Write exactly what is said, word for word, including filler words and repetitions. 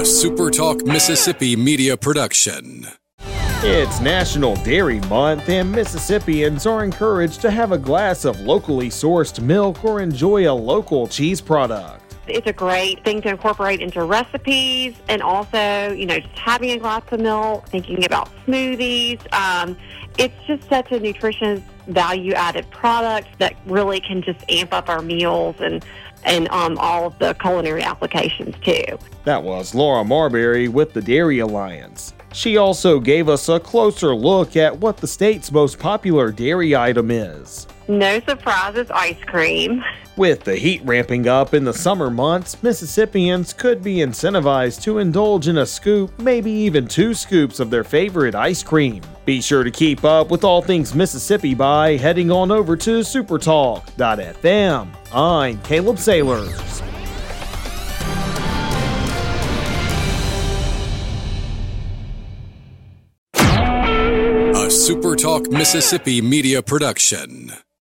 A SuperTalk Mississippi media production. It's National Dairy Month, and Mississippians are encouraged to have a glass of locally sourced milk or enjoy a local cheese product. It's a great thing to incorporate into recipes, and also, you know, just having a glass of milk, thinking about smoothies. Um, it's just such a nutritious, value-added product that really can just amp up our meals and and um, all of the culinary applications, too. That was Laura Marbury with the Dairy Alliance. She also gave us a closer look at what the state's most popular dairy item is. No surprise, it's ice cream. With the heat ramping up in the summer months, Mississippians could be incentivized to indulge in a scoop, maybe even two scoops of their favorite ice cream. Be sure to keep up with all things Mississippi by heading on over to supertalk dot f m. I'm Caleb Sailors. A SuperTalk Mississippi media production.